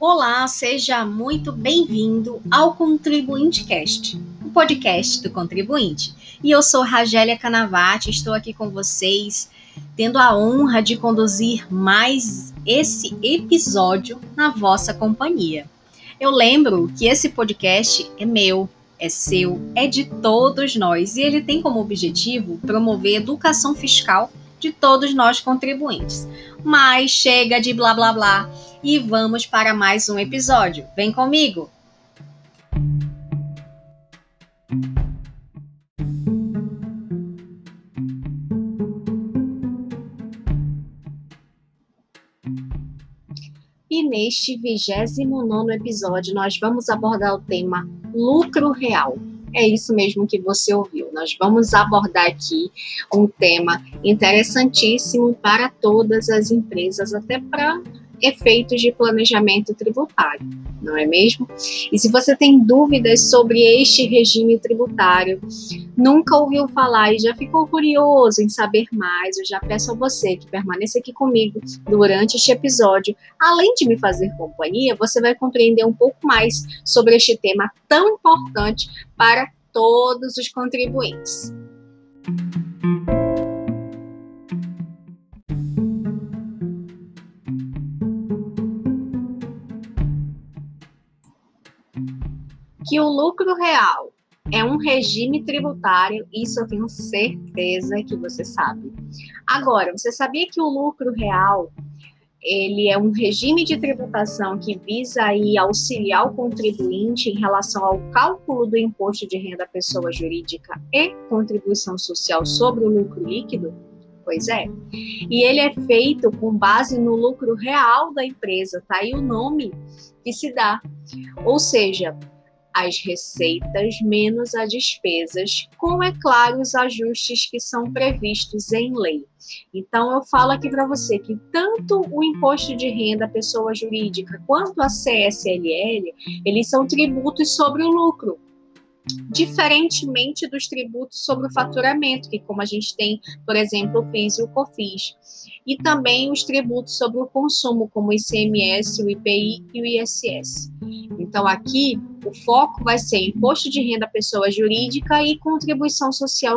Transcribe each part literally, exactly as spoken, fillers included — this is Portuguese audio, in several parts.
Olá, seja muito bem-vindo ao Contribuinte Cast, o podcast do contribuinte. E eu sou Ragélia Canavati, estou aqui com vocês, tendo a honra de conduzir mais esse episódio na vossa companhia. Eu lembro que esse podcast é meu, é seu, é de todos nós e ele tem como objetivo promover a educação fiscal de todos nós contribuintes. Mas chega de blá blá blá e vamos para mais um episódio. Vem comigo! E neste vigésimo nono episódio, nós vamos abordar o tema lucro real. É isso mesmo que você ouviu. Nós vamos abordar aqui um tema interessantíssimo para todas as empresas, até para efeitos de planejamento tributário, não é mesmo? E se você tem dúvidas sobre este regime tributário, nunca ouviu falar e já ficou curioso em saber mais, eu já peço a você que permaneça aqui comigo durante este episódio. Além de me fazer companhia, você vai compreender um pouco mais sobre este tema tão importante para todos os contribuintes. Que o lucro real é um regime tributário, isso eu tenho certeza que você sabe. Agora, você sabia que o lucro real, ele é um regime de tributação que visa aí auxiliar o contribuinte em relação ao cálculo do imposto de renda à pessoa jurídica e contribuição social sobre o lucro líquido? Pois é. E ele é feito com base no lucro real da empresa, tá aí o nome que se dá. Ou seja, as receitas menos as despesas, com, é claro, os ajustes que são previstos em lei. Então, eu falo aqui para você que tanto o imposto de renda à pessoa jurídica quanto a C S L L, eles são tributos sobre o lucro, diferentemente dos tributos sobre o faturamento, que como a gente tem, por exemplo, o PIS e o COFINS, e também os tributos sobre o consumo, como o I C M S, o I P I e o I S S. Então, aqui, o foco vai ser imposto de renda à pessoa jurídica e contribuição social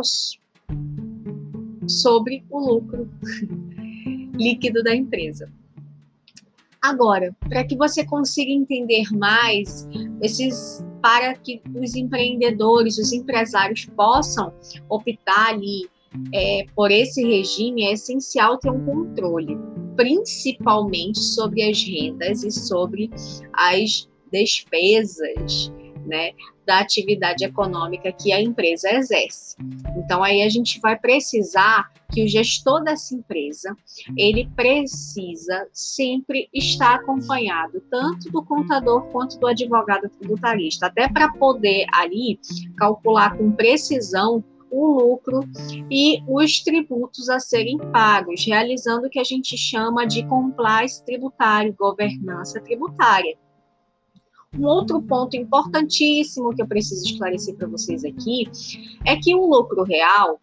sobre o lucro líquido da empresa. Agora, para que você consiga entender mais, esses, para que os empreendedores, os empresários possam optar ali é, por esse regime, é essencial ter um controle, principalmente sobre as rendas e sobre as despesas, né, da atividade econômica que a empresa exerce. Então, aí a gente vai precisar que o gestor dessa empresa, ele precisa sempre estar acompanhado tanto do contador quanto do advogado tributarista, até para poder ali calcular com precisão o lucro e os tributos a serem pagos, realizando o que a gente chama de compliance tributário, governança tributária. Um outro ponto importantíssimo que eu preciso esclarecer para vocês aqui é que o lucro real,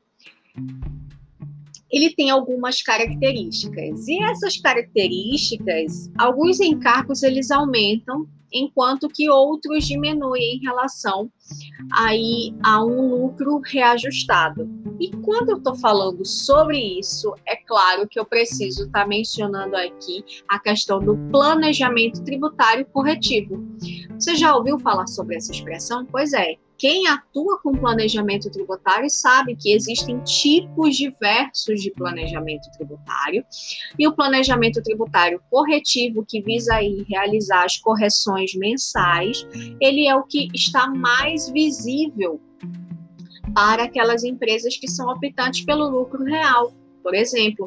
ele tem algumas características. E essas características, alguns encargos eles aumentam, enquanto que outros diminuem em relação aí a um lucro reajustado. E quando eu estou falando sobre isso, é claro que eu preciso estar tá mencionando aqui a questão do planejamento tributário corretivo. Você já ouviu falar sobre essa expressão? Pois é, quem atua com planejamento tributário sabe que existem tipos diversos de planejamento tributário, e o planejamento tributário corretivo, que visa aí realizar as correções mensais, ele é o que está mais visível para aquelas empresas que são optantes pelo lucro real, por exemplo.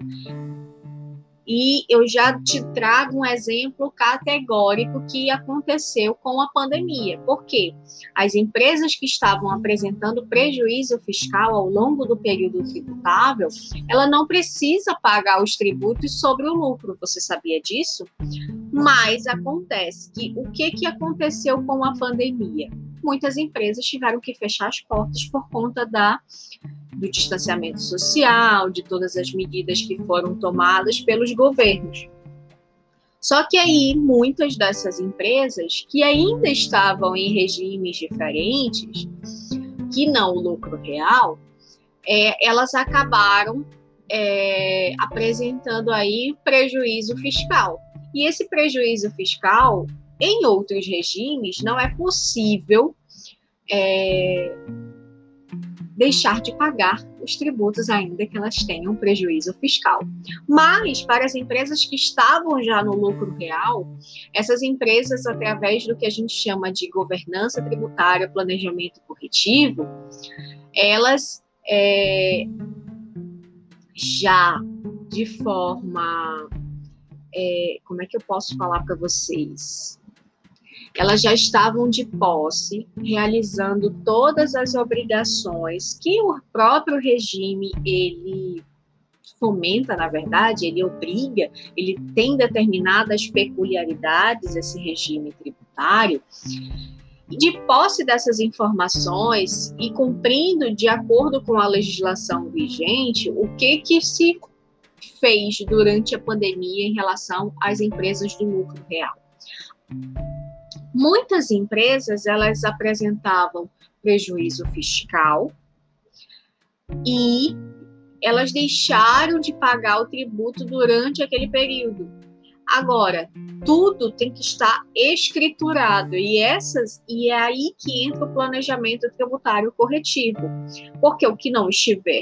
E eu já te trago um exemplo categórico que aconteceu com a pandemia. Por quê? As empresas que estavam apresentando prejuízo fiscal ao longo do período tributável, ela não precisa pagar os tributos sobre o lucro. Você sabia disso? Mas acontece que o que, que aconteceu com a pandemia? Muitas empresas tiveram que fechar as portas por conta da do distanciamento social, de todas as medidas que foram tomadas pelos governos. Só que aí, muitas dessas empresas que ainda estavam em regimes diferentes, que não o lucro real, é, elas acabaram é, apresentando aí prejuízo fiscal. E esse prejuízo fiscal, em outros regimes, não é possível é, deixar de pagar os tributos, ainda que elas tenham prejuízo fiscal. Mas, para as empresas que estavam já no lucro real, essas empresas, através do que a gente chama de governança tributária, planejamento corretivo, elas é, já de forma... É, como é que eu posso falar para vocês? Elas já estavam de posse, realizando todas as obrigações que o próprio regime, ele fomenta, na verdade, ele obriga, ele tem determinadas peculiaridades, esse regime tributário. De posse dessas informações e cumprindo de acordo com a legislação vigente, o que que se fez durante a pandemia em relação às empresas do lucro real? Muitas empresas, elas apresentavam prejuízo fiscal e elas deixaram de pagar o tributo durante aquele período. Agora, tudo tem que estar escriturado e, essas, e é aí que entra o planejamento tributário corretivo, porque o que não estiver,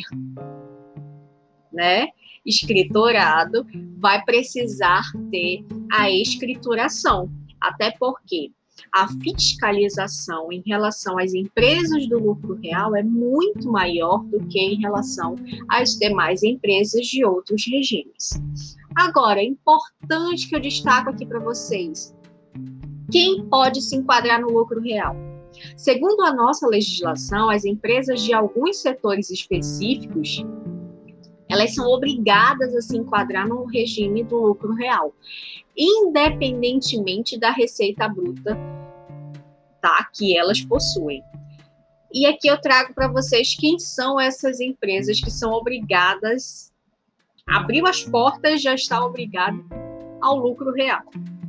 né, escriturado vai precisar ter a escrituração, até porque a fiscalização em relação às empresas do lucro real é muito maior do que em relação às demais empresas de outros regimes. Agora, é importante que eu destaco aqui para vocês, quem pode se enquadrar no lucro real? Segundo a nossa legislação, as empresas de alguns setores específicos, elas são obrigadas a se enquadrar no regime do lucro real, independentemente da receita bruta, tá, que elas possuem. E aqui eu trago para vocês quem são essas empresas que são obrigadas, abriu as portas, já está obrigado ao lucro real.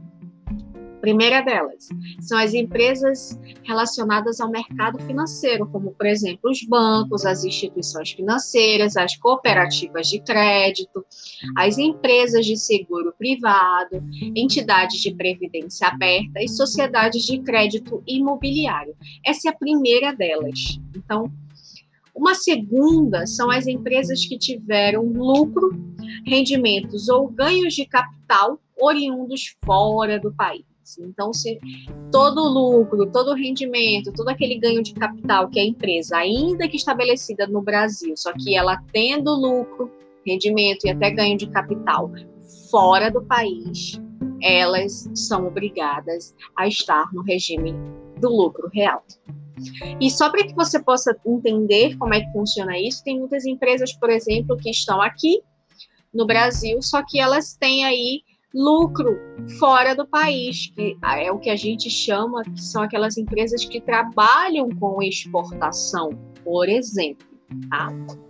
Primeira delas são as empresas relacionadas ao mercado financeiro, como, por exemplo, os bancos, as instituições financeiras, as cooperativas de crédito, as empresas de seguro privado, entidades de previdência aberta e sociedades de crédito imobiliário. Essa é a primeira delas. Então, uma segunda são as empresas que tiveram lucro, rendimentos ou ganhos de capital oriundos fora do país. Então, se todo o lucro, todo o rendimento, todo aquele ganho de capital que a empresa, ainda que estabelecida no Brasil, só que ela tendo lucro, rendimento e até ganho de capital fora do país, elas são obrigadas a estar no regime do lucro real. E só para que você possa entender como é que funciona isso, tem muitas empresas, por exemplo, que estão aqui no Brasil, só que elas têm aí lucro fora do país, que é o que a gente chama, que são aquelas empresas que trabalham com exportação, por exemplo, tá?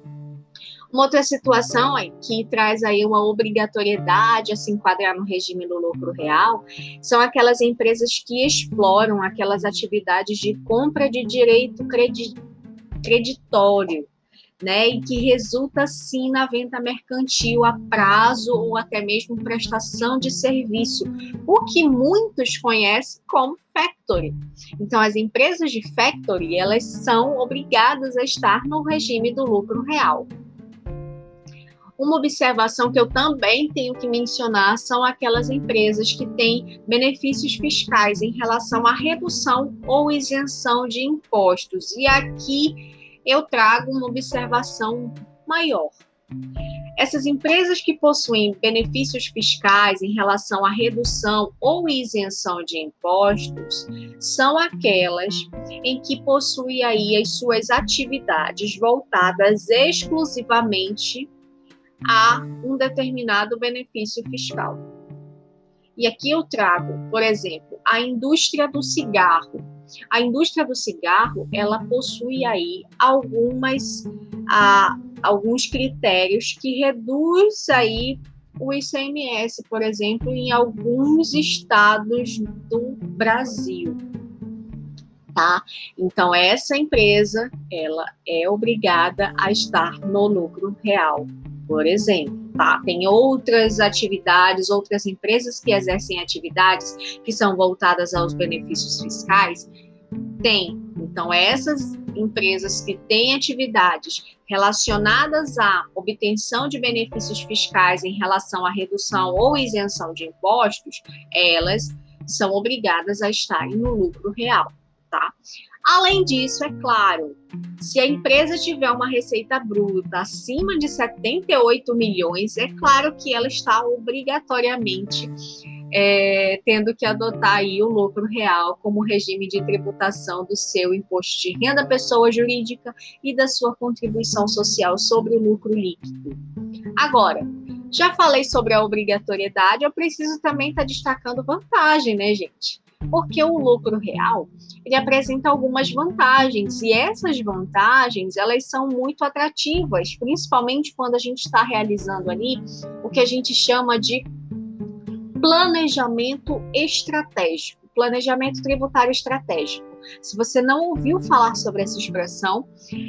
Uma outra situação é que traz aí uma obrigatoriedade a se enquadrar no regime do lucro real, são aquelas empresas que exploram aquelas atividades de compra de direito creditório, né, e que resulta, sim, na venda mercantil a prazo ou até mesmo prestação de serviço, o que muitos conhecem como factory. Então, as empresas de factory, elas são obrigadas a estar no regime do lucro real. Uma observação que eu também tenho que mencionar são aquelas empresas que têm benefícios fiscais em relação à redução ou isenção de impostos. E aqui eu trago uma observação maior. Essas empresas que possuem benefícios fiscais em relação à redução ou isenção de impostos são aquelas em que possuem aí as suas atividades voltadas exclusivamente a um determinado benefício fiscal. E aqui eu trago, por exemplo, a indústria do cigarro. A indústria do cigarro, ela possui aí algumas, ah, alguns critérios que reduz aí o I C M S, por exemplo, em alguns estados do Brasil. Tá? Então, essa empresa, ela é obrigada a estar no lucro real, por exemplo, tá? Tem outras atividades, outras empresas que exercem atividades que são voltadas aos benefícios fiscais? Tem. Então, essas empresas que têm atividades relacionadas à obtenção de benefícios fiscais em relação à redução ou isenção de impostos, elas são obrigadas a estarem no lucro real. Tá? Além disso, é claro, se a empresa tiver uma receita bruta acima de setenta e oito milhões, é claro que ela está obrigatoriamente é, tendo que adotar aí o lucro real como regime de tributação do seu imposto de renda pessoa jurídica e da sua contribuição social sobre o lucro líquido. Agora, já falei sobre a obrigatoriedade, eu preciso também estar destacando vantagem, né, gente? Porque o lucro real, ele apresenta algumas vantagens, e essas vantagens, elas são muito atrativas, principalmente quando a gente está realizando ali o que a gente chama de planejamento estratégico, planejamento tributário estratégico. Se você não ouviu falar sobre essa expressão,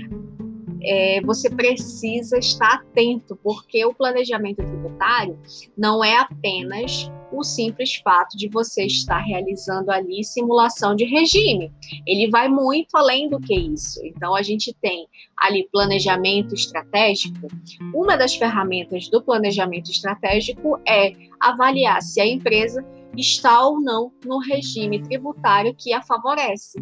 É, você precisa estar atento, porque o planejamento tributário não é apenas o simples fato de você estar realizando ali simulação de regime. Ele vai muito além do que isso. Então, a gente tem ali planejamento estratégico. Uma das ferramentas do planejamento estratégico é avaliar se a empresa está ou não no regime tributário que a favorece.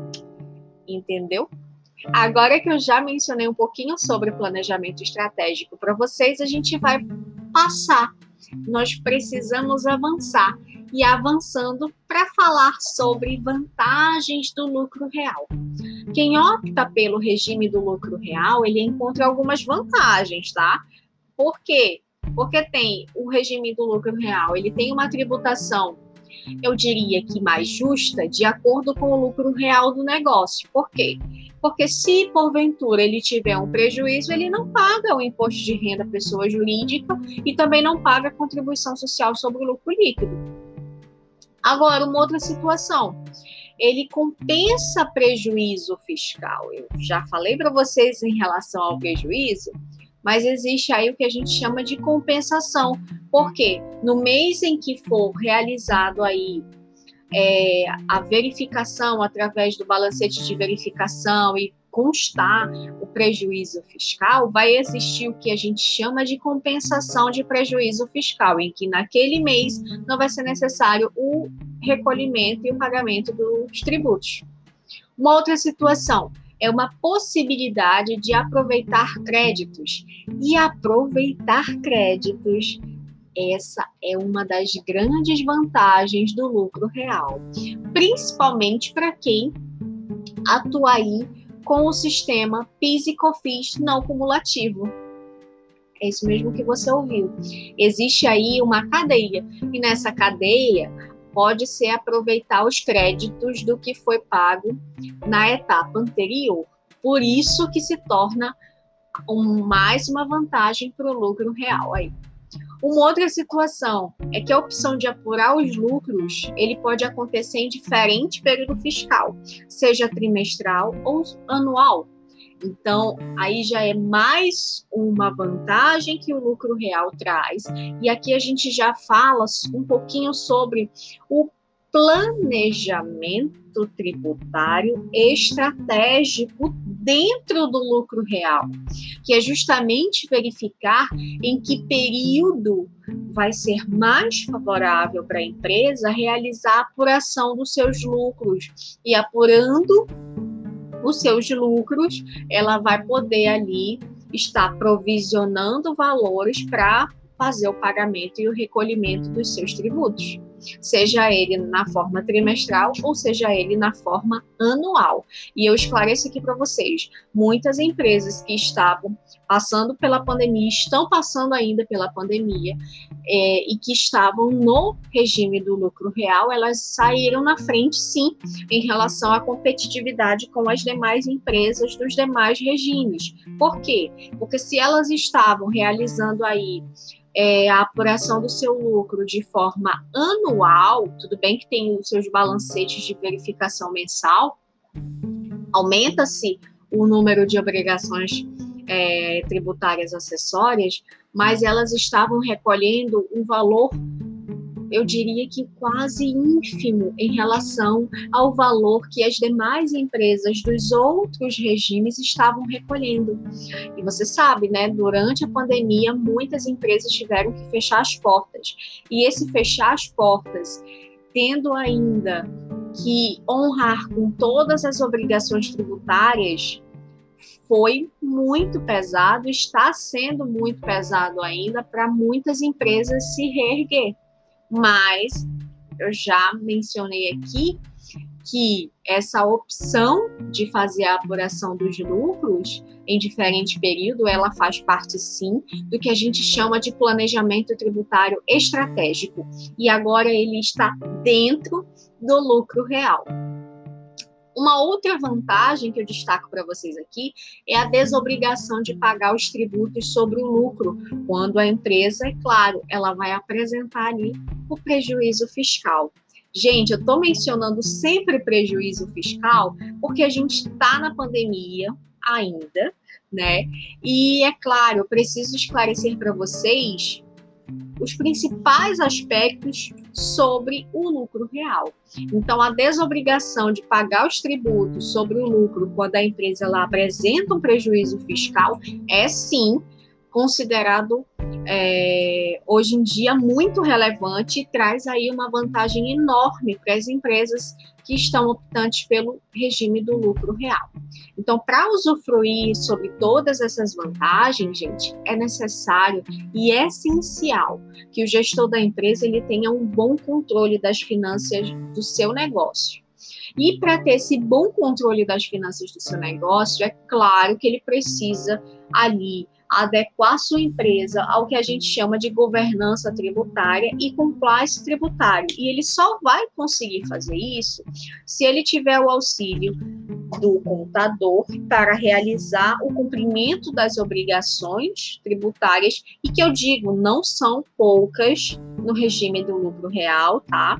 Entendeu? Agora que eu já mencionei um pouquinho sobre o planejamento estratégico para vocês, a gente vai passar. Nós precisamos avançar. E avançando para falar sobre vantagens do lucro real. Quem opta pelo regime do lucro real, ele encontra algumas vantagens, tá? Por quê? Porque tem o regime do lucro real, ele tem uma tributação, eu diria que mais justa, de acordo com o lucro real do negócio. Por quê? Porque se, porventura, ele tiver um prejuízo, ele não paga o imposto de renda pessoa jurídica e também não paga a contribuição social sobre o lucro líquido. Agora, uma outra situação, ele compensa prejuízo fiscal. Eu já falei para vocês em relação ao prejuízo, mas existe aí o que a gente chama de compensação. Por quê? No mês em que for realizado aí É, a verificação através do balancete de verificação e constar o prejuízo fiscal, vai existir o que a gente chama de compensação de prejuízo fiscal, em que naquele mês não vai ser necessário o recolhimento e o pagamento dos tributos. Uma outra situação é uma possibilidade de aproveitar créditos. E aproveitar créditos, essa é uma das grandes vantagens do lucro real, principalmente para quem atua aí com o sistema PIS e COFINS não cumulativo. É isso mesmo que você ouviu. Existe aí uma cadeia, e nessa cadeia pode-se aproveitar os créditos do que foi pago na etapa anterior. Por isso que se torna um, mais uma vantagem para o lucro real aí. Uma outra situação é que a opção de apurar os lucros, ele pode acontecer em diferente período fiscal, seja trimestral ou anual. Então, aí já é mais uma vantagem que o lucro real traz. E aqui a gente já fala um pouquinho sobre o planejamento tributário estratégico dentro do lucro real, que é justamente verificar em que período vai ser mais favorável para a empresa realizar a apuração dos seus lucros. E apurando os seus lucros, ela vai poder ali estar provisionando valores para fazer o pagamento e o recolhimento dos seus tributos. seja ele na forma trimestral ou seja ele na forma anual. E eu esclareço aqui para vocês, muitas empresas que estavam passando pela pandemia, estão passando ainda pela pandemia, é, e que estavam no regime do lucro real, elas saíram na frente, sim, em relação à competitividade com as demais empresas dos demais regimes. Por quê? Porque se elas estavam realizando aí é, a apuração do seu lucro de forma anual, tudo bem que tem os seus balancetes de verificação mensal, aumenta-se o número de obrigações é, tributárias acessórias, mas elas estavam recolhendo um valor, eu diria que quase ínfimo em relação ao valor que as demais empresas dos outros regimes estavam recolhendo. E você sabe, né, durante a pandemia, muitas empresas tiveram que fechar as portas. E esse fechar as portas, tendo ainda que honrar com todas as obrigações tributárias, foi muito pesado, está sendo muito pesado ainda para muitas empresas se reerguer. Mas eu já mencionei aqui que essa opção de fazer a apuração dos lucros em diferente período, ela faz parte, sim, do que a gente chama de planejamento tributário estratégico. E agora ele está dentro do lucro real. Uma outra vantagem que eu destaco para vocês aqui é a desobrigação de pagar os tributos sobre o lucro, quando a empresa, é claro, ela vai apresentar ali o prejuízo fiscal. Gente, eu estou mencionando sempre prejuízo fiscal porque a gente está na pandemia ainda, né? E, é claro, eu preciso esclarecer para vocês os principais aspectos sobre o lucro real. Então, a desobrigação de pagar os tributos sobre o lucro quando a empresa ela apresenta um prejuízo fiscal é, sim, considerado é, hoje em dia muito relevante e traz aí uma vantagem enorme para as empresas que estão optantes pelo regime do lucro real. Então, para usufruir sobre todas essas vantagens, gente, é necessário e é essencial que o gestor da empresa ele tenha um bom controle das finanças do seu negócio. E para ter esse bom controle das finanças do seu negócio, é claro que ele precisa ali adequar sua empresa ao que a gente chama de governança tributária e compliance tributário. E ele só vai conseguir fazer isso se ele tiver o auxílio do contador para realizar o cumprimento das obrigações tributárias, e que eu digo, não são poucas no regime do lucro real, tá?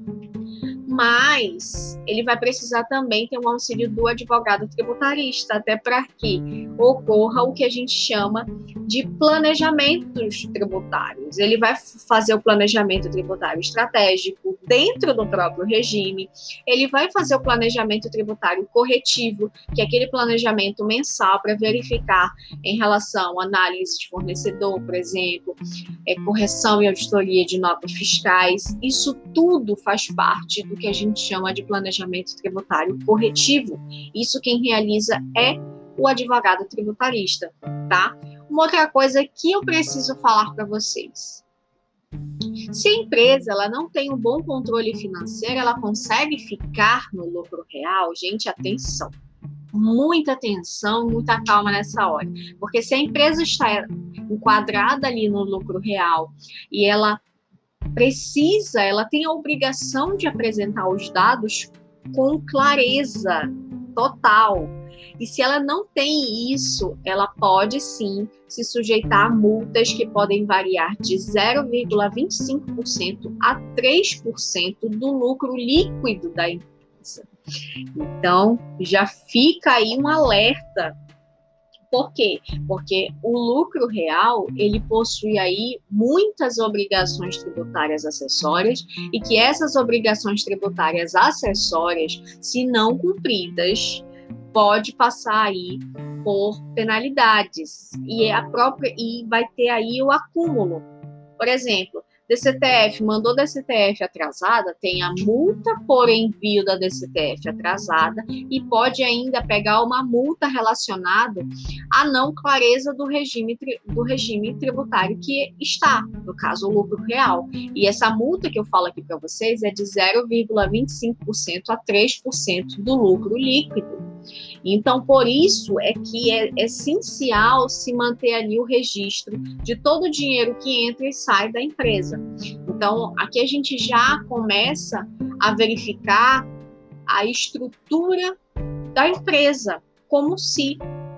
Mas ele vai precisar também ter um auxílio do advogado tributarista, até para que ocorra o que a gente chama de planejamentos tributários. Ele vai fazer o planejamento tributário estratégico dentro do próprio regime, ele vai fazer o planejamento tributário corretivo, que é aquele planejamento mensal para verificar em relação à análise de fornecedor, por exemplo, é, correção e auditoria de notas fiscais. Isso tudo faz parte do que a gente chama de planejamento tributário corretivo. Isso quem realiza é o advogado tributarista, tá? Uma outra coisa que eu preciso falar para vocês. Se a empresa ela não tem um bom controle financeiro, ela consegue ficar no lucro real? Gente, atenção. Muita atenção, muita calma nessa hora. Porque se a empresa está enquadrada ali no lucro real e ela precisa, ela tem a obrigação de apresentar os dados com clareza total. E se ela não tem isso, ela pode sim se sujeitar a multas que podem variar de zero vírgula vinte e cinco por cento a três por cento do lucro líquido da empresa. Então, já fica aí um alerta. Por quê? Porque o lucro real, ele possui aí muitas obrigações tributárias acessórias e que essas obrigações tributárias acessórias, se não cumpridas, pode passar aí por penalidades e, é a própria, e vai ter aí o acúmulo. Por exemplo, D C T F, mandou D C T F atrasada, tem a multa por envio da D C T F atrasada e pode ainda pegar uma multa relacionada à não clareza do regime, do regime tributário que está, no caso, o lucro real. E essa multa que eu falo aqui para vocês é de zero vírgula vinte e cinco por cento a três por cento do lucro líquido. Então, por isso é que é essencial se manter ali o registro de todo o dinheiro que entra e sai da empresa. Então, aqui a gente já começa a verificar a estrutura da empresa, como se,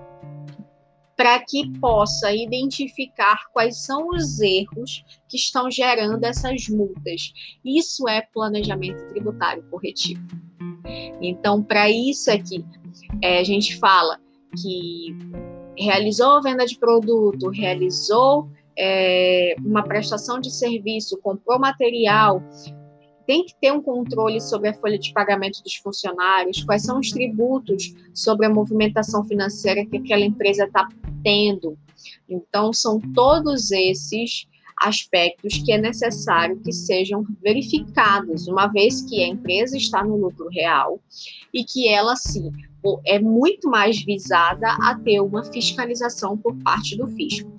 para que possa identificar quais são os erros que estão gerando essas multas. Isso é planejamento tributário corretivo. Então, para isso aqui, É, a gente fala que realizou a venda de produto, realizou é, uma prestação de serviço, comprou material, tem que ter um controle sobre a folha de pagamento dos funcionários, quais são os tributos sobre a movimentação financeira que aquela empresa está tendo. Então, são todos esses aspectos que é necessário que sejam verificados, uma vez que a empresa está no lucro real e que ela, sim, é muito mais visada a ter uma fiscalização por parte do fisco.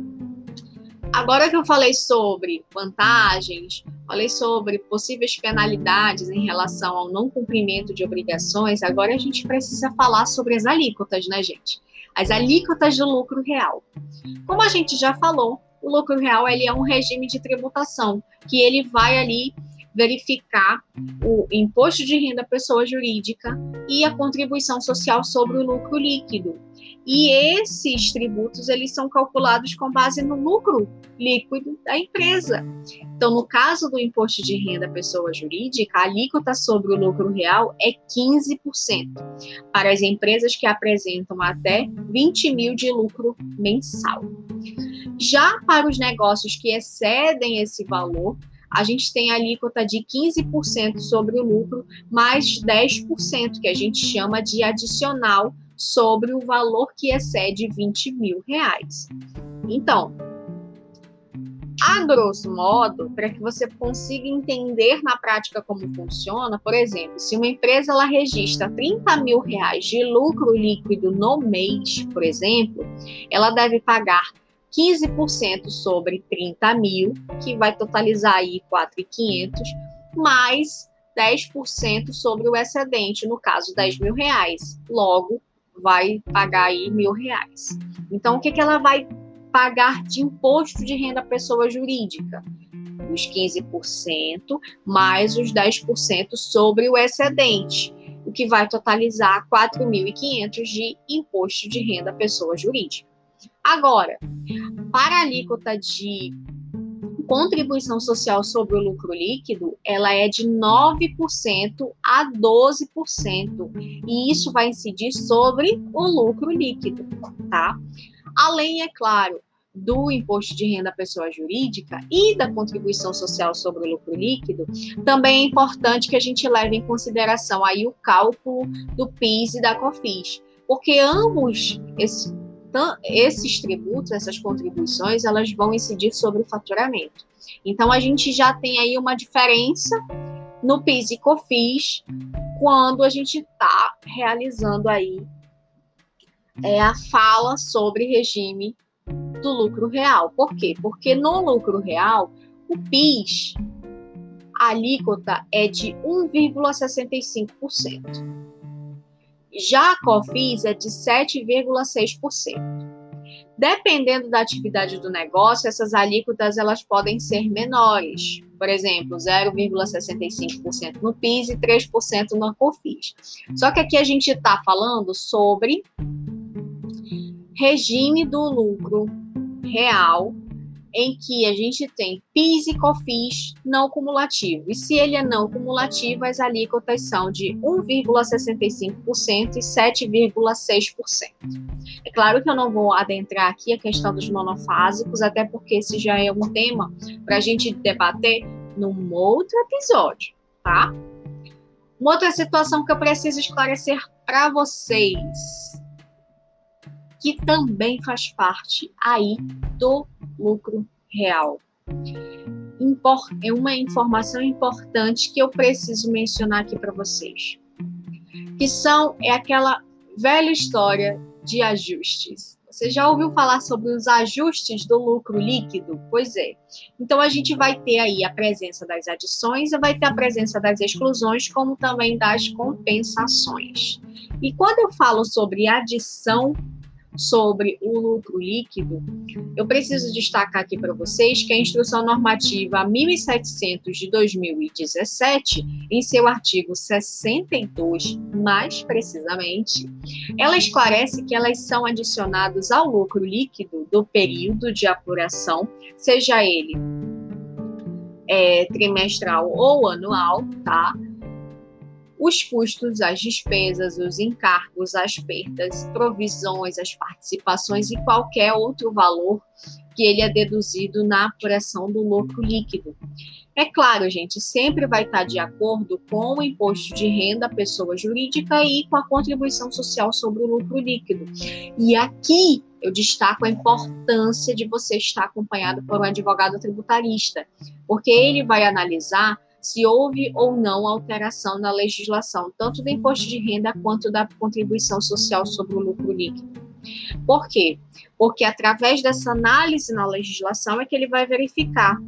Agora que eu falei sobre vantagens, falei sobre possíveis penalidades em relação ao não cumprimento de obrigações, agora a gente precisa falar sobre as alíquotas, né, gente? As alíquotas do lucro real. Como a gente já falou, o lucro real ele é um regime de tributação que ele vai ali verificar o imposto de renda pessoa jurídica e a contribuição social sobre o lucro líquido. E esses tributos, eles são calculados com base no lucro líquido da empresa. Então, no caso do imposto de renda pessoa jurídica, a alíquota sobre o lucro real é quinze por cento para as empresas que apresentam até vinte mil de lucro mensal. Já para os negócios que excedem esse valor, a gente tem a alíquota de quinze por cento sobre o lucro, mais dez por cento, que a gente chama de adicional sobre o valor que excede vinte mil reais. Então, a grosso modo, para que você consiga entender na prática como funciona, por exemplo, se uma empresa ela registra trinta mil reais de lucro líquido no mês, por exemplo, ela deve pagar quinze por cento sobre trinta mil, que vai totalizar aí quatro mil e quinhentos, mais dez por cento sobre o excedente, no caso dez mil reais. Logo, vai pagar aí mil reais. Então, o que, que ela vai pagar de imposto de renda pessoa jurídica? Os quinze por cento mais os dez por cento sobre o excedente, o que vai totalizar quatro mil e quinhentos de imposto de renda pessoa jurídica. Agora, para a alíquota de contribuição social sobre o lucro líquido, ela é de nove por cento a doze por cento, e isso vai incidir sobre o lucro líquido, tá? Além, é claro, do imposto de renda pessoa jurídica e da contribuição social sobre o lucro líquido, também é importante que a gente leve em consideração aí o cálculo do PIS e da COFINS, porque ambos esses esses tributos, essas contribuições, elas vão incidir sobre o faturamento. Então, a gente já tem aí uma diferença no PIS e COFINS quando a gente está realizando aí é, a fala sobre regime do lucro real. Por quê? Porque no lucro real, o PIS, a alíquota é de um vírgula sessenta e cinco por cento. Já a COFINS é de sete vírgula seis por cento. Dependendo da atividade do negócio, essas alíquotas elas podem ser menores. Por exemplo, zero vírgula sessenta e cinco por cento no PIS e três por cento na COFINS. Só que aqui a gente está falando sobre regime do lucro real, em que a gente tem PIS e COFINS não cumulativo. E se ele é não cumulativo, as alíquotas são de um vírgula sessenta e cinco por cento e sete vírgula seis por cento. É claro que eu não vou adentrar aqui a questão dos monofásicos, até porque esse já é um tema para a gente debater num outro episódio, tá? Uma outra situação que eu preciso esclarecer para vocês, que também faz parte aí do lucro real. é uma informação importante que eu preciso mencionar aqui para vocês, que são, é aquela velha história de ajustes. Você já ouviu falar sobre os ajustes do lucro líquido? Pois é. Então, a gente vai ter aí a presença das adições e vai ter a presença das exclusões, como também das compensações. E quando eu falo sobre adição, sobre o lucro líquido, eu preciso destacar aqui para vocês que a Instrução Normativa mil e setecentos de dois mil e dezessete, em seu artigo sessenta e dois, mais precisamente, ela esclarece que elas são adicionadas ao lucro líquido do período de apuração, seja ele é, trimestral ou anual, tá? Os custos, as despesas, os encargos, as perdas, provisões, as participações e qualquer outro valor que ele é deduzido na apuração do lucro líquido. É claro, gente, sempre vai estar de acordo com o imposto de renda à pessoa jurídica e com a contribuição social sobre o lucro líquido. E aqui eu destaco a importância de você estar acompanhado por um advogado tributarista, porque ele vai analisar se houve ou não alteração na legislação, tanto do imposto de renda quanto da contribuição social sobre o lucro líquido. Por quê? Porque através dessa análise na legislação é que ele vai verificar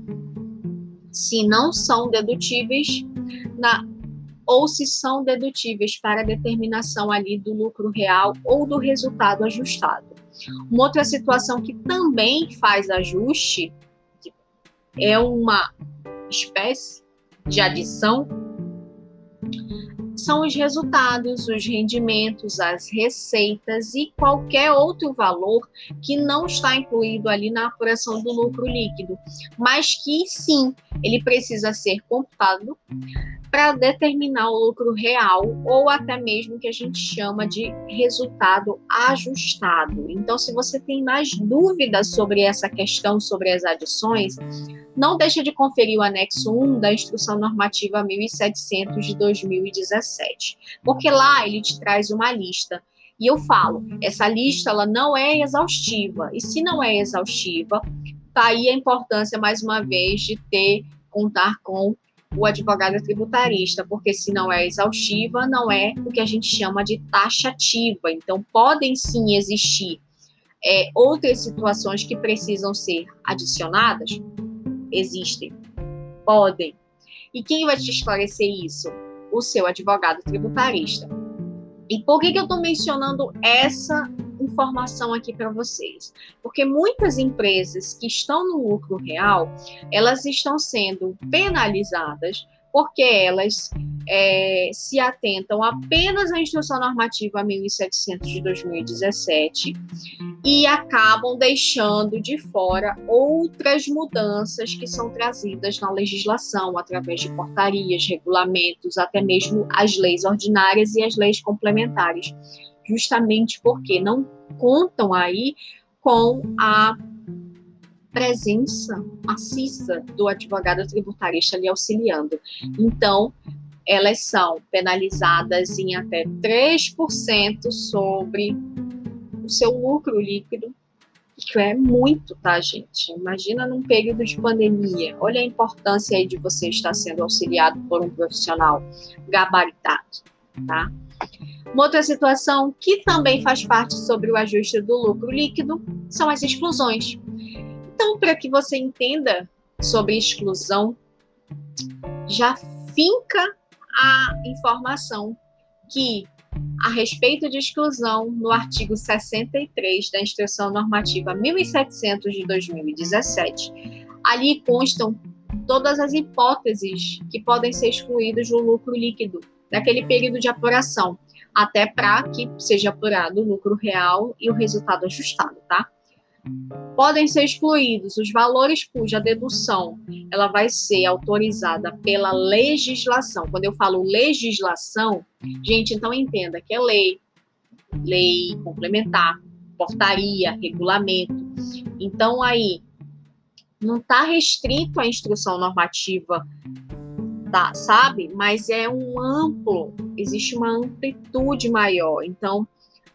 se não são dedutíveis na, ou se são dedutíveis para a determinação ali do lucro real ou do resultado ajustado. Uma outra situação que também faz ajuste é uma espécie de adição, são os resultados, os rendimentos, as receitas e qualquer outro valor que não está incluído ali na apuração do lucro líquido, mas que sim, ele precisa ser computado para determinar o lucro real ou até mesmo o que a gente chama de resultado ajustado. Então, se você tem mais dúvidas sobre essa questão, sobre as adições, não deixa de conferir o anexo um da Instrução Normativa mil e setecentos de dois mil e dezessete, porque lá ele te traz uma lista. E eu falo, essa lista ela não é exaustiva, e se não é exaustiva, tá aí a importância, mais uma vez, de ter, contar com o advogado tributarista, porque se não é exaustiva, não é o que a gente chama de taxativa. Então, podem sim existir é, outras situações que precisam ser adicionadas? Existem, podem. E quem vai te esclarecer isso? O seu advogado tributarista. E por que que eu estou mencionando essa informação aqui para vocês? Porque muitas empresas que estão no lucro real, elas estão sendo penalizadas porque elas é, se atentam apenas à Instrução Normativa mil e setecentos de dois mil e dezessete e acabam deixando de fora outras mudanças que são trazidas na legislação, através de portarias, regulamentos, até mesmo as leis ordinárias e as leis complementares, justamente porque não contam aí com a presença maciça do advogado tributarista ali auxiliando. Então, elas são penalizadas em até três por cento sobre o seu lucro líquido, que é muito, tá, gente? Imagina num período de pandemia. Olha a importância aí de você estar sendo auxiliado por um profissional gabaritado, tá? Uma outra situação que também faz parte sobre o ajuste do lucro líquido são as exclusões. Então, para que você entenda sobre exclusão, já finca a informação que, a respeito de exclusão, no artigo sessenta e três da Instrução Normativa mil e setecentos de dois mil e dezessete, ali constam todas as hipóteses que podem ser excluídas do lucro líquido, daquele período de apuração, até para que seja apurado o lucro real e o resultado ajustado, tá? Podem ser excluídos os valores cuja dedução ela vai ser autorizada pela legislação. Quando eu falo legislação, gente, então entenda que é lei, lei complementar, portaria, regulamento. Então, aí, não está restrito à instrução normativa, tá, sabe? Mas é um amplo, existe uma amplitude maior. Então,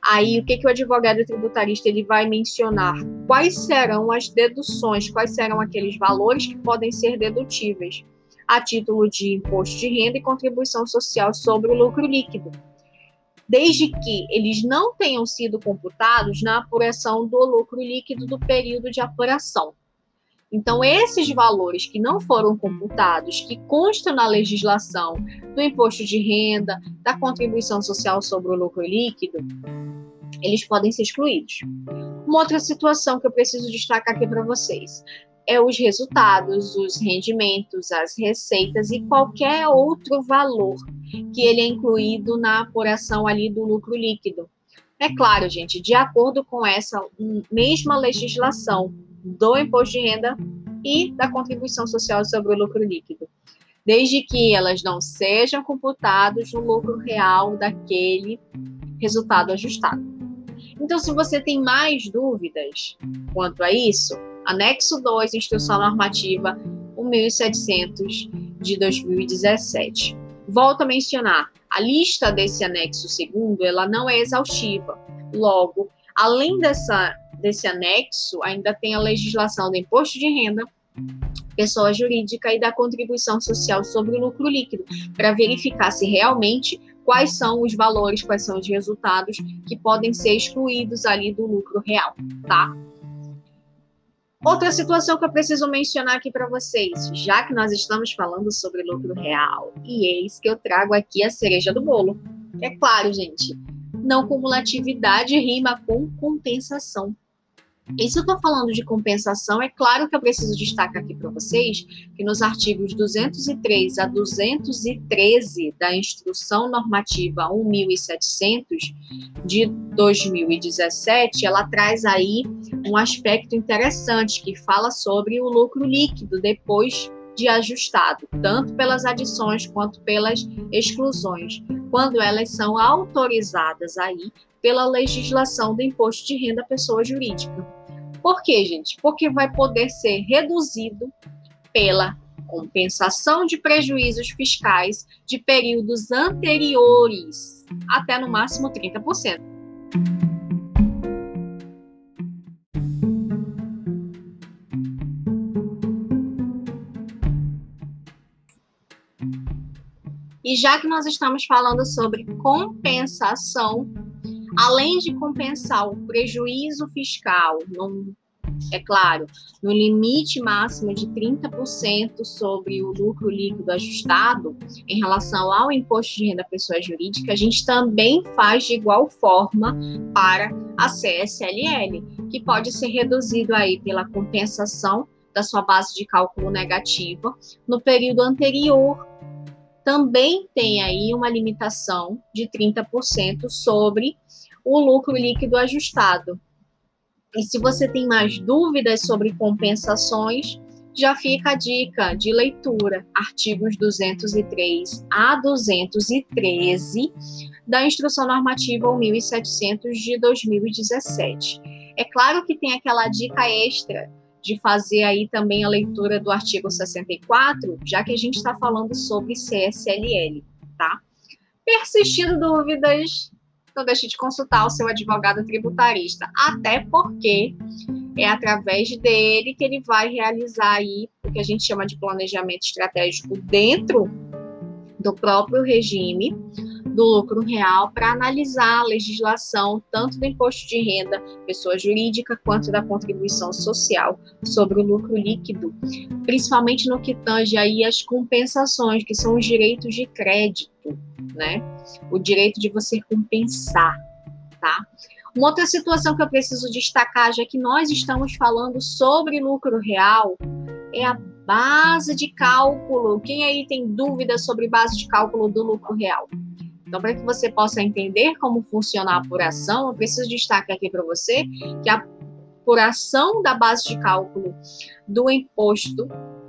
Aí, o que, que o advogado tributarista ele vai mencionar? Quais serão as deduções, quais serão aqueles valores que podem ser dedutíveis a título de imposto de renda e contribuição social sobre o lucro líquido, desde que eles não tenham sido computados na apuração do lucro líquido do período de apuração. Então, esses valores que não foram computados, que constam na legislação do imposto de renda, da contribuição social sobre o lucro líquido, eles podem ser excluídos. Uma outra situação que eu preciso destacar aqui para vocês é os resultados, os rendimentos, as receitas e qualquer outro valor que ele é incluído na apuração ali do lucro líquido. É claro, gente, de acordo com essa mesma legislação do imposto de renda e da contribuição social sobre o lucro líquido, desde que elas não sejam computadas no lucro real daquele resultado ajustado. Então, se você tem mais dúvidas quanto a isso, anexo dois, Instrução Normativa mil e setecentos de dois mil e dezessete. Volto a mencionar, a lista desse anexo segundo, ela não é exaustiva. Logo, além dessa, desse anexo, ainda tem a legislação do imposto de renda, pessoa jurídica e da contribuição social sobre o lucro líquido, para verificar se realmente quais são os valores, quais são os resultados que podem ser excluídos ali do lucro real, tá? Outra situação que eu preciso mencionar aqui para vocês, já que nós estamos falando sobre lucro real, e eis que eu trago aqui a cereja do bolo. É claro, gente, não cumulatividade rima com compensação. E se eu estou falando de compensação, é claro que eu preciso destacar aqui para vocês que nos artigos duzentos e três a duzentos e treze da Instrução Normativa mil e setecentos de dois mil e dezessete, ela traz aí um aspecto interessante que fala sobre o lucro líquido depois de ajustado, tanto pelas adições quanto pelas exclusões, quando elas são autorizadas aí pela legislação do imposto de renda à pessoa jurídica. Por quê, gente? Porque vai poder ser reduzido pela compensação de prejuízos fiscais de períodos anteriores, até no máximo trinta por cento. E já que nós estamos falando sobre compensação, além de compensar o prejuízo fiscal, no, é claro, no limite máximo de trinta por cento sobre o lucro líquido ajustado, em relação ao imposto de renda à pessoa jurídica, a gente também faz de igual forma para a C S L L, que pode ser reduzido aí pela compensação da sua base de cálculo negativa no período anterior. Também tem aí uma limitação de trinta por cento sobre o lucro líquido ajustado. E se você tem mais dúvidas sobre compensações, já fica a dica de leitura, artigos duzentos e três a duzentos e treze da Instrução Normativa mil e setecentos de dois mil e dezessete. É claro que tem aquela dica extra de fazer aí também a leitura do artigo sessenta e quatro, já que a gente está falando sobre C S L L, tá? Persistindo dúvidas, não deixe de consultar o seu advogado tributarista, até porque é através dele que ele vai realizar aí o que a gente chama de planejamento estratégico dentro do próprio regime do lucro real para analisar a legislação tanto do imposto de renda pessoa jurídica quanto da contribuição social sobre o lucro líquido, principalmente no que tange aí as compensações, que são os direitos de crédito, né? O direito de você compensar, tá? Uma outra situação que eu preciso destacar, já que nós estamos falando sobre lucro real, é a base de cálculo. Quem aí tem dúvidas sobre base de cálculo do lucro real? Então, para que você possa entender como funciona a apuração, eu preciso destacar aqui para você que a apuração da base de cálculo do imposto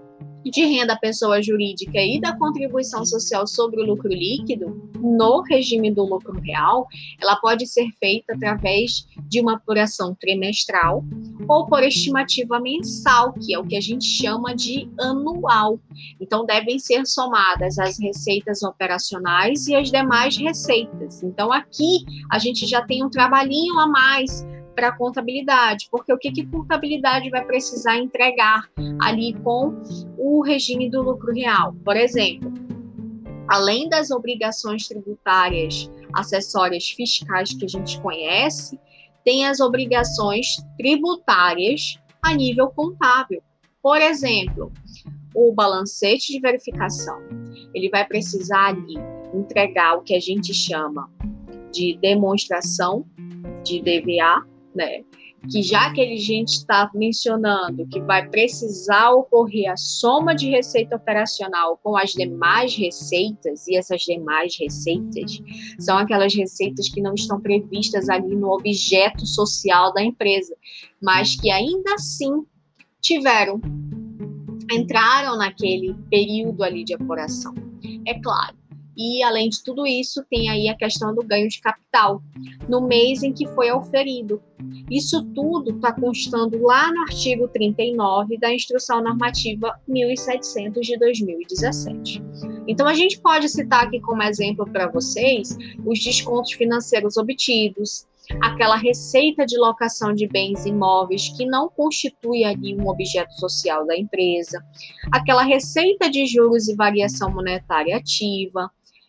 de renda pessoa jurídica e da contribuição social sobre o lucro líquido, no regime do lucro real, ela pode ser feita através de uma apuração trimestral ou por estimativa mensal, que é o que a gente chama de anual. Então, devem ser somadas as receitas operacionais e as demais receitas. Então, aqui a gente já tem um trabalhinho a mais para a contabilidade, porque o que, que a contabilidade vai precisar entregar ali com o regime do lucro real? Por exemplo, além das obrigações tributárias, acessórias, fiscais que a gente conhece, tem as obrigações tributárias a nível contábil. Por exemplo, o balancete de verificação, ele vai precisar ali entregar o que a gente chama de demonstração de D V A, né? Que já que a gente está mencionando que vai precisar ocorrer a soma de receita operacional com as demais receitas, e essas demais receitas são aquelas receitas que não estão previstas ali no objeto social da empresa, mas que ainda assim tiveram, entraram naquele período ali de apuração. É claro. E, além de tudo isso, tem aí a questão do ganho de capital, no mês em que foi auferido. Isso tudo está constando lá no artigo trinta e nove da Instrução Normativa mil e setecentos de dois mil e dezessete. Então, a gente pode citar aqui como exemplo para vocês os descontos financeiros obtidos, aquela receita de locação de bens imóveis que não constitui ali um objeto social da empresa, aquela receita de juros e variação monetária ativa,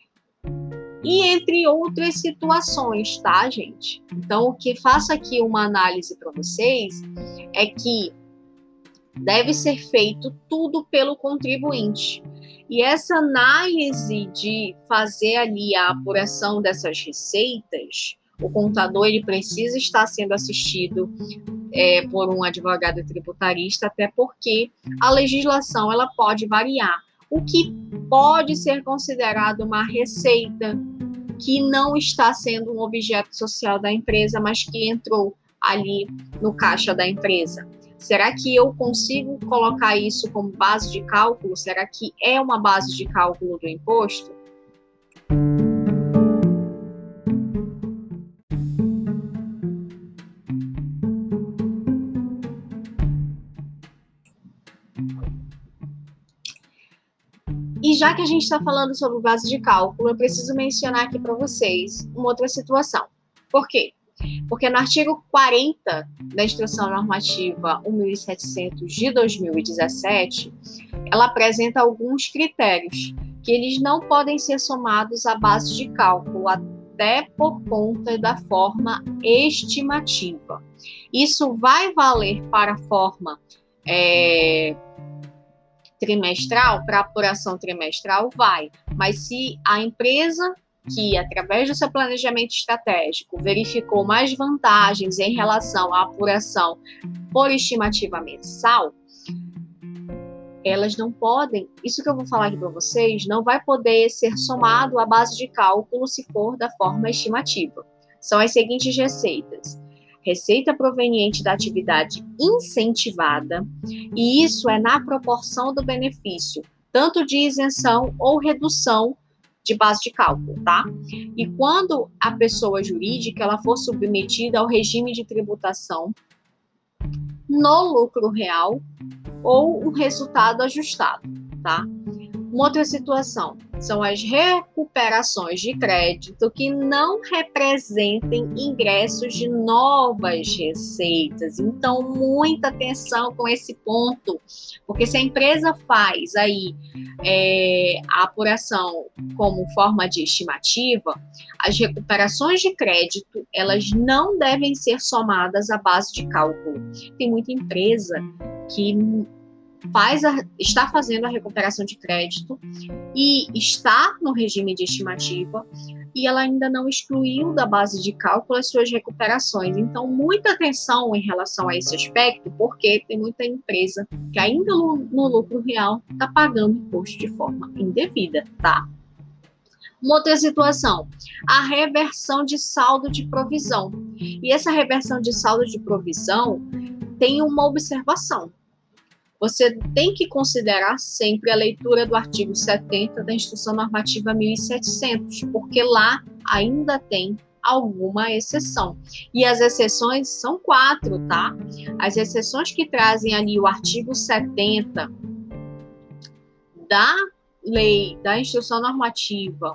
e entre outras situações, tá, gente? Então, o que faço aqui uma análise para vocês é que deve ser feito tudo pelo contribuinte. E essa análise de fazer ali a apuração dessas receitas, o contador ele precisa estar sendo assistido é, por um advogado tributarista, até porque a legislação ela pode variar. O que pode ser considerado uma receita que não está sendo um objeto social da empresa, mas que entrou ali no caixa da empresa. Será que eu consigo colocar isso como base de cálculo? Será que é uma base de cálculo do imposto? E já que a gente está falando sobre base de cálculo, eu preciso mencionar aqui para vocês uma outra situação. Por quê? Porque no artigo quarenta da Instrução Normativa mil e setecentos de dois mil e dezessete, ela apresenta alguns critérios que eles não podem ser somados à base de cálculo, até por conta da forma estimativa. Isso vai valer para a forma é, trimestral, para apuração trimestral, vai. Mas se a empresa que, através do seu planejamento estratégico, verificou mais vantagens em relação à apuração por estimativa mensal, elas não podem, isso que eu vou falar aqui para vocês, não vai poder ser somado à base de cálculo se for da forma estimativa. São as seguintes receitas: receita proveniente da atividade incentivada, e isso é na proporção do benefício, tanto de isenção ou redução de base de cálculo, tá? E quando a pessoa jurídica ela for submetida ao regime de tributação no lucro real ou um resultado ajustado, tá? Uma outra situação são as recuperações de crédito que não representem ingressos de novas receitas. Então, muita atenção com esse ponto, porque se a empresa faz aí é, a apuração como forma de estimativa, as recuperações de crédito, elas não devem ser somadas à base de cálculo. Tem muita empresa que Faz a, está fazendo a recuperação de crédito e está no regime de estimativa e ela ainda não excluiu da base de cálculo as suas recuperações. Então, muita atenção em relação a esse aspecto, porque tem muita empresa que ainda no, no lucro real está pagando imposto de forma indevida, tá? Uma outra situação, a reversão de saldo de provisão. E essa reversão de saldo de provisão tem uma observação. você tem que considerar sempre a leitura do artigo setenta da Instrução Normativa mil e setecentos, porque lá ainda tem alguma exceção. E as exceções são quatro, tá? As exceções que trazem ali o artigo setenta da lei, da Instrução Normativa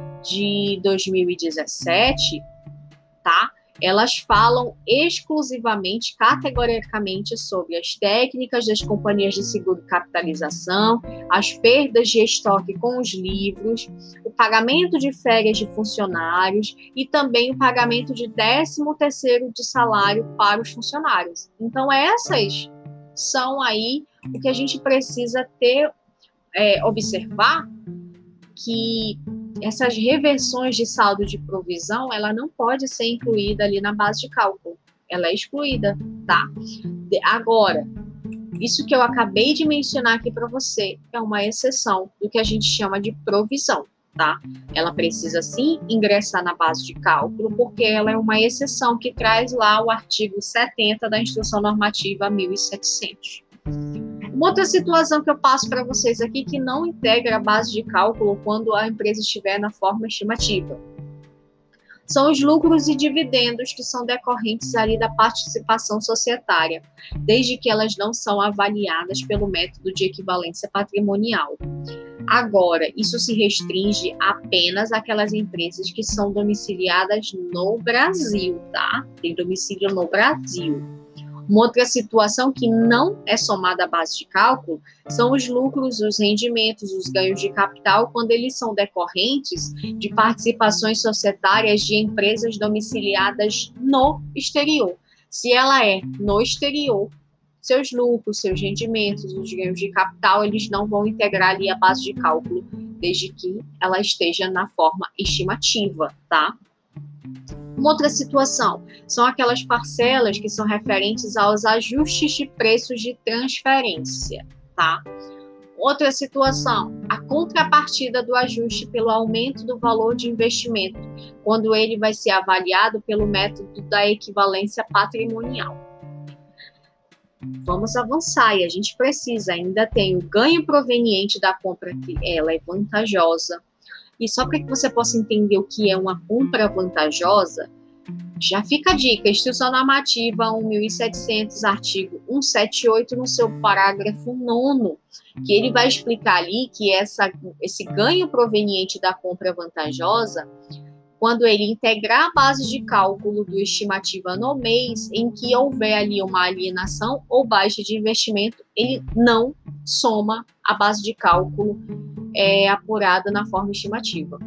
de dois mil e dezessete, tá? Elas falam exclusivamente, categoricamente, sobre as técnicas das companhias de seguro capitalização, as perdas de estoque com os livros, o pagamento de férias de funcionários e também o pagamento de décimo terceiro de salário para os funcionários. Então, essas são aí o que a gente precisa ter, é, observar, que essas reversões de saldo de provisão, ela não pode ser incluída ali na base de cálculo. Ela é excluída, tá? Agora, isso que eu acabei de mencionar aqui para você é uma exceção do que a gente chama de provisão, tá? Ela precisa sim ingressar na base de cálculo, porque ela é uma exceção que traz lá o artigo setenta da Instrução Normativa mil e setecentos. Uma outra situação que eu passo para vocês aqui que não integra a base de cálculo quando a empresa estiver na forma estimativa são os lucros e dividendos que são decorrentes ali da participação societária, desde que elas não são avaliadas pelo método de equivalência patrimonial. Agora, isso se restringe apenas àquelas empresas que são domiciliadas no Brasil, tá? Tem domicílio no Brasil. Uma outra situação que não é somada à base de cálculo são os lucros, os rendimentos, os ganhos de capital, quando eles são decorrentes de participações societárias de empresas domiciliadas no exterior. Se ela é no exterior, seus lucros, seus rendimentos, os ganhos de capital, eles não vão integrar ali a base de cálculo, desde que ela esteja na forma estimativa, tá? Uma outra situação são aquelas parcelas que são referentes aos ajustes de preços de transferência, tá? Outra situação, a contrapartida do ajuste pelo aumento do valor de investimento, quando ele vai ser avaliado pelo método da equivalência patrimonial. Vamos avançar e a gente precisa, ainda tem o ganho proveniente da compra, que ela é vantajosa. E só para que você possa entender o que é uma compra vantajosa, já fica a dica, Instrução Normativa mil e setecentos, artigo cento e setenta e oito, no seu parágrafo nono, que ele vai explicar ali que essa, esse ganho proveniente da compra vantajosa, quando ele integrar a base de cálculo do estimativa no mês em que houver ali uma alienação ou baixa de investimento, ele não soma a base de cálculo é, apurada na forma estimativa.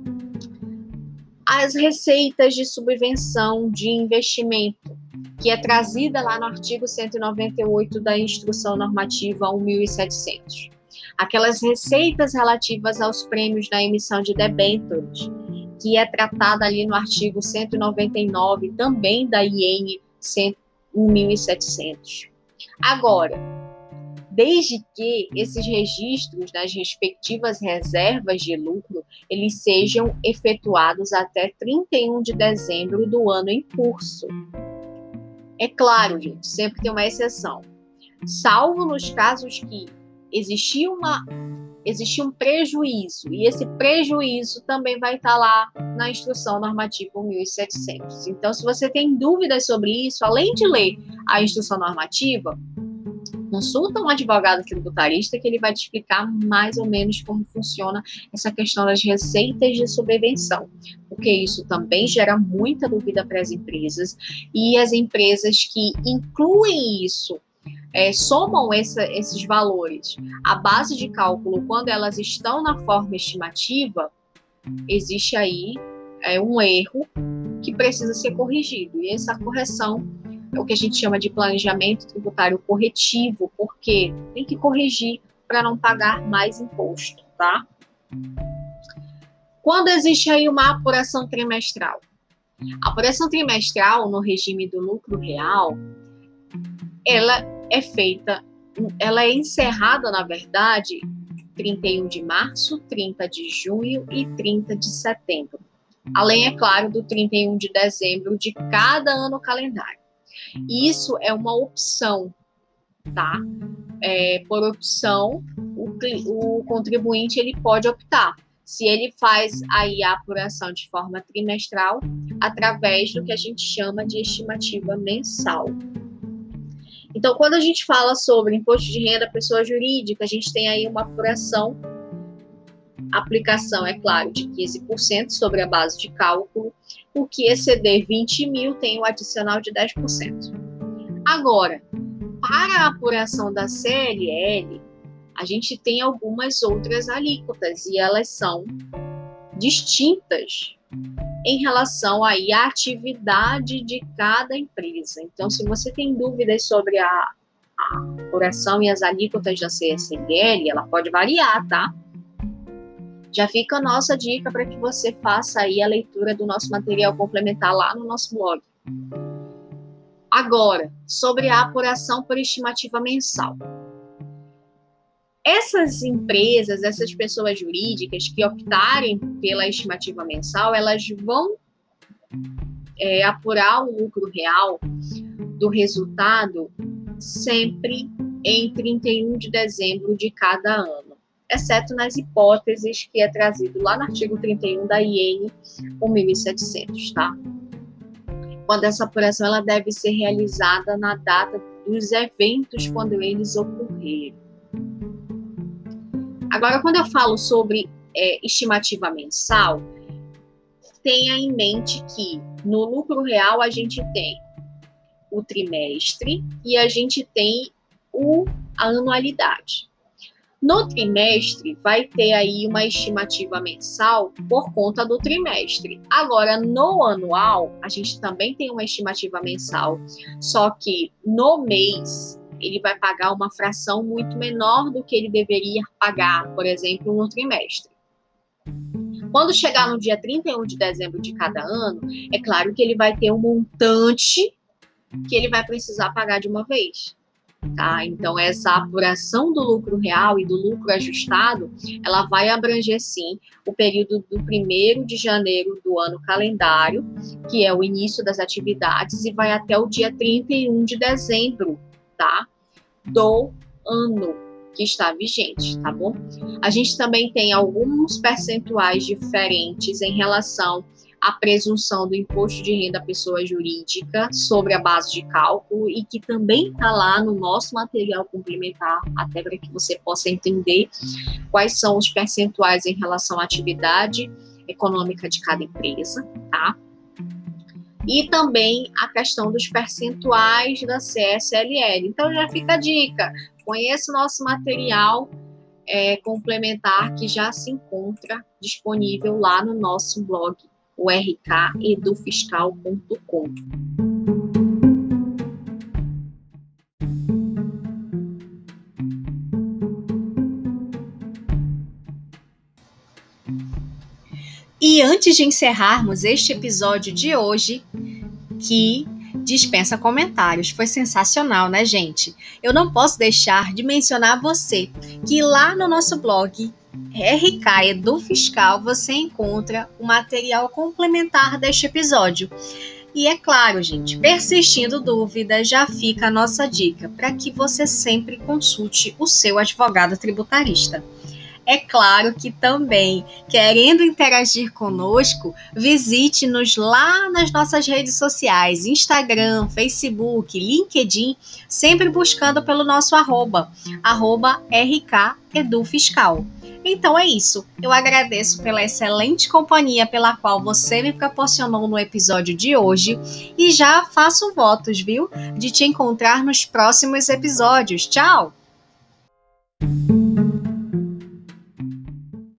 As receitas de subvenção de investimento, que é trazida lá no artigo cento e noventa e oito da Instrução Normativa mil e setecentos. Aquelas receitas relativas aos prêmios da emissão de debêntures, que é tratada ali no artigo cento e noventa e nove, também da I N mil e setecentos. Agora, desde que esses registros das respectivas reservas de lucro, eles sejam efetuados até trinta e um de dezembro do ano em curso. É claro, gente, sempre tem uma exceção. Salvo nos casos que existia, uma, existia um prejuízo, e esse prejuízo também vai estar lá na Instrução Normativa mil e setecentos. Então, se você tem dúvidas sobre isso, além de ler a Instrução Normativa, consulta um advogado tributarista que ele vai te explicar mais ou menos como funciona essa questão das receitas de subvenção, porque isso também gera muita dúvida para as empresas, e as empresas que incluem isso, é, somam essa, esses valores à base de cálculo quando elas estão na forma estimativa, existe aí é, um erro que precisa ser corrigido, e essa correção é o que a gente chama de planejamento tributário corretivo, porque tem que corrigir para não pagar mais imposto, tá? Quando existe aí uma apuração trimestral? A apuração trimestral no regime do lucro real, ela é feita, ela é encerrada, na verdade, trinta e um de março, trinta de junho e trinta de setembro. Além, é claro, do trinta e um de dezembro de cada ano calendário. Isso é uma opção, tá? é, por opção, o, o contribuinte ele pode optar se ele faz aí a apuração de forma trimestral através do que a gente chama de estimativa mensal. Então, quando a gente fala sobre imposto de renda pessoa jurídica, a gente tem aí uma apuração, aplicação, é claro, de quinze por cento sobre a base de cálculo. O que exceder vinte mil tem o adicional de dez por cento. Agora, para a apuração da C L L, a gente tem algumas outras alíquotas e elas são distintas em relação aí à atividade de cada empresa. Então, se você tem dúvidas sobre a, a apuração e as alíquotas da C S L L, ela pode variar, tá? Já fica a nossa dica para que você faça aí a leitura do nosso material complementar lá no nosso blog. Agora, sobre a apuração por estimativa mensal. Essas empresas, essas pessoas jurídicas que optarem pela estimativa mensal, elas vão é, apurar o lucro real do resultado sempre em trinta e um de dezembro de cada ano, exceto nas hipóteses que é trazido lá no artigo trinta e um da I N mil e setecentos, tá? Quando essa apuração ela deve ser realizada na data dos eventos, quando eles ocorrerem. Agora, quando eu falo sobre é, estimativa mensal, tenha em mente que no lucro real a gente tem o trimestre e a gente tem o, a anualidade. No trimestre, vai ter aí uma estimativa mensal por conta do trimestre. Agora, no anual, a gente também tem uma estimativa mensal, só que no mês, ele vai pagar uma fração muito menor do que ele deveria pagar, por exemplo, no trimestre. Quando chegar no dia trinta e um de dezembro de cada ano, é claro que ele vai ter um montante que ele vai precisar pagar de uma vez. Tá? Então, essa apuração do lucro real e do lucro ajustado, ela vai abranger, sim, o período do primeiro de janeiro do ano calendário, que é o início das atividades, e vai até o dia trinta e um de dezembro, tá? Do ano que está vigente, tá bom? A gente também tem alguns percentuais diferentes em relação à presunção do imposto de renda à pessoa jurídica sobre a base de cálculo e que também está lá no nosso material complementar, até para que você possa entender quais são os percentuais em relação à atividade econômica de cada empresa, tá? E também a questão dos percentuais da C S L L. Então, já fica a dica, conheça o nosso material é, complementar que já se encontra disponível lá no nosso blog, o r k edu fiscal ponto com. E antes de encerrarmos este episódio de hoje, que dispensa comentários, foi sensacional, né, gente? Eu não posso deixar de mencionar a você que lá no nosso blog R K Edu Fiscal você encontra o material complementar deste episódio. E é claro, gente, persistindo dúvidas, já fica a nossa dica para que você sempre consulte o seu advogado tributarista. É claro que também, querendo interagir conosco, visite-nos lá nas nossas redes sociais, Instagram, Facebook, LinkedIn, sempre buscando pelo nosso arroba, arroba R K Edu Fiscal. Então é isso, eu agradeço pela excelente companhia pela qual você me proporcionou no episódio de hoje e já faço votos, viu, de te encontrar nos próximos episódios. Tchau!